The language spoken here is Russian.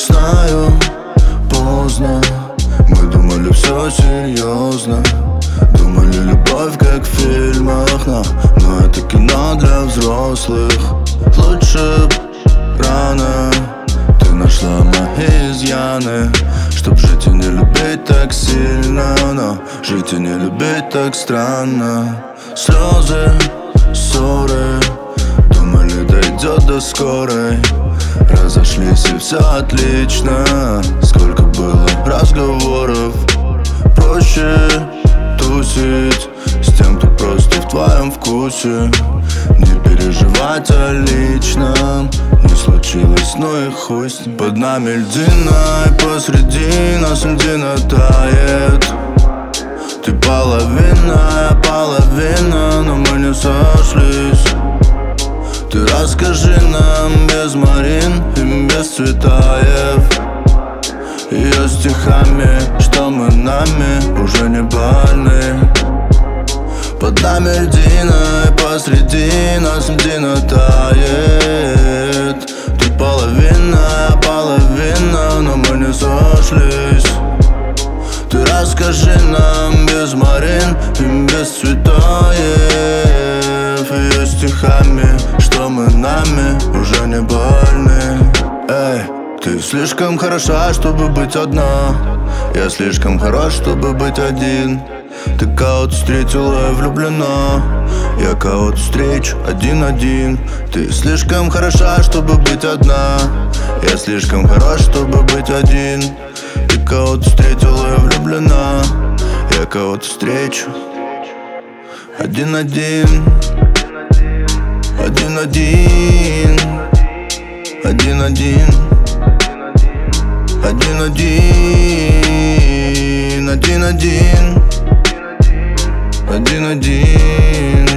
Знаю, поздно. Мы думали все серьезно. Думали любовь как в фильмах, но это кино для взрослых. Лучше б рано ты нашла мои изъяны, чтоб жить и не любить так сильно, но жить и не любить так странно. Слезы, ссоры, думали дойдет до скорой. Разошлись и все отлично. Сколько было разговоров. Проще тусить с тем, кто просто в твоем вкусе. Не переживать о личном. Не случилось, ну и хуй с ним. Под нами льдина, и посреди нас льдина тает. Ты половина, я половина, но мы не сошлись. Ты расскажи нам без Марин и без Цветаев, ее стихами, что мы нами уже не больны. Под нами льдина, и посреди нас льдина тает. Ты половина, я половина, но мы не сошлись. Ты расскажи нам без Марин и без Цветаев, ее стихами, что мы нами уже не больны. Эй, ты слишком хороша, чтобы быть одна. Я слишком хорош, чтобы быть один. Ты кого-то встретила и влюблена. Я кого-то встречу один-один. Ты слишком хороша, чтобы быть одна. Я слишком хорош, чтобы быть один. Ты кого-то встретила и влюблена. Я кого-то встречу один-один. Один-один. Один-один. Один-один. Один-один. Один-один.